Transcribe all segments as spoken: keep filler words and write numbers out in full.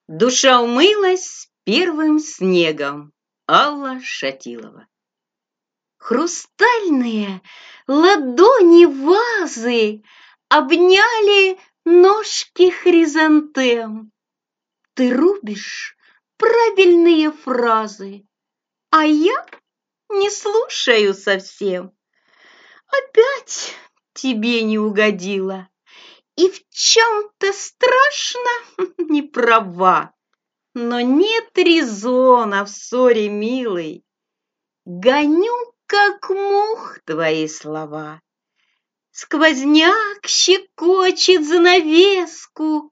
Душа умылась первым снегом. Алла Шатилова. Хрустальные ладони вазы обняли ножки хризантем. Ты рубишь правильные фразы, а я не слушаю совсем. Опять тебе не угодила и в чем-то страшно не права. Но нет резона в ссоре, милый. Гоню, как мух, твои слова. Сквозняк щекочет занавеску,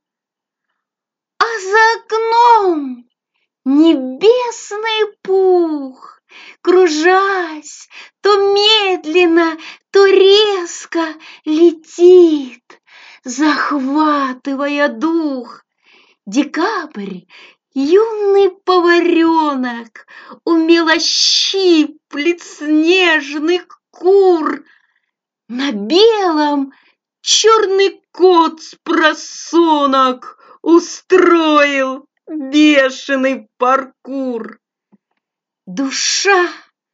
а за окном небесный пух, кружась, то медленно, то резко летит, захватывая дух. Декабрь, юный поваренок, умело щиплет снежных кур. На белом черный кот с просонок устроил бешеный паркур. Душа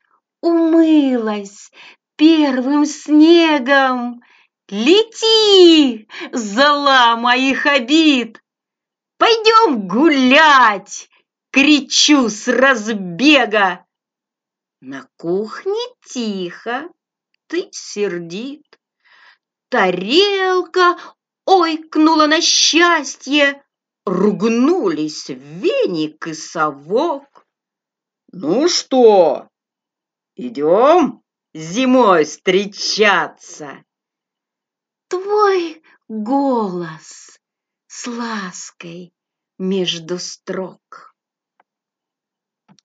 умылась первым снегом. Лети, зола моих обид! Пойдем гулять, кричу с разбега. На кухне тихо, ты сердит. Тарелка ойкнула на счастье, ругнулись веник и совок. Ну что, идем зимой встречаться? Твой голос с лаской между строк.